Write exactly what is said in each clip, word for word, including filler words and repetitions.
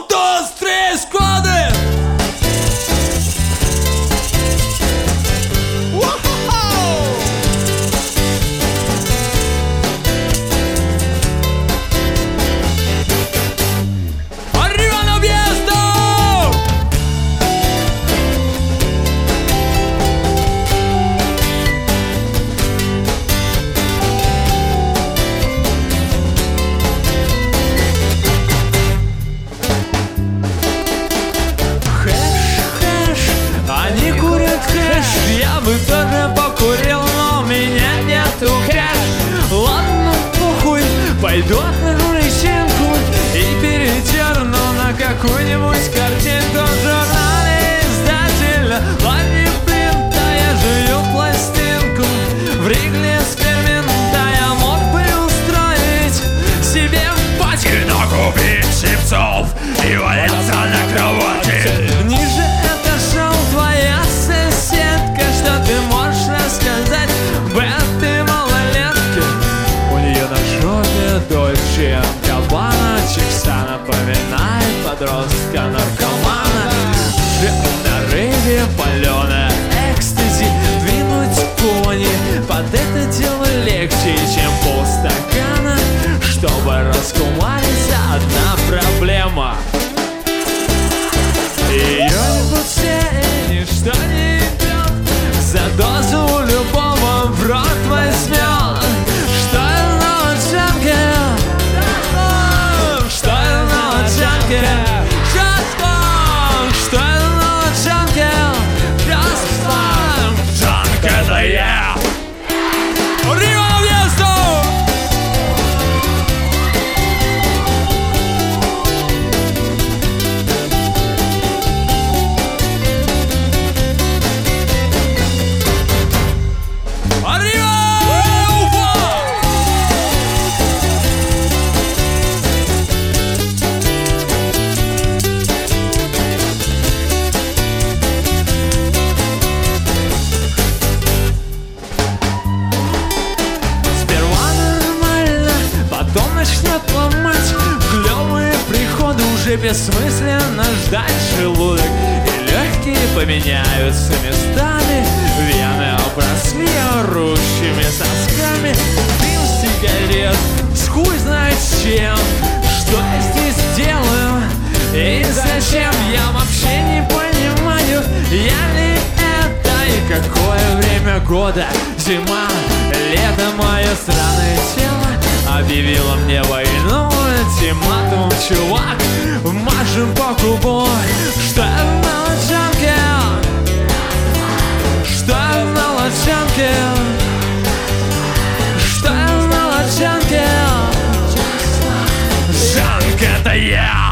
Un, dos, tres, cuadre. Я бы тоже покурил, но у меня нету кэш. Ладно, похуй, пойду отложу личинку и перетерну на какую-нибудь картинку в журнале издателя. Ладно, блин, да я жую пластинку в Ригле эксперимента. Я мог бы устроить себе пати, но купить чипсов и валяться на кровати. Ниже это шоу твоя соседка. Что ты можешь рассказать об этой малолетке? У нее на жопе Дольче энд Габбана, чикса напоминает подростка наркомана. Жив на рыбе паленая экстази, двинуть пони под это дело легче, чем полстакана. Чтобы раскумариться, одна проблема: ее не все и ничто не идет. За дозу любого в рот возьмет. Что это на лучанке? Что это на лучанке? Что это на лучанке? Джанк это я! Рио Вьесто! Начнет ломать клевые приходы. Уже бессмысленно ждать желудок, и легкие поменяются местами. Вены обросли орущими сосками. Дым сигарет с хуй знает чем. Что я здесь делаю и зачем? Я вообще не понимаю, я ли это и какое время года. Зима, лето, мое странное тело объявила мне войну. Ультиматум, чувак, машем по кубу. Что это на лучанке? Что это на лучанке? Что это на лучанке? Жанк это я!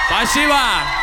Спасибо!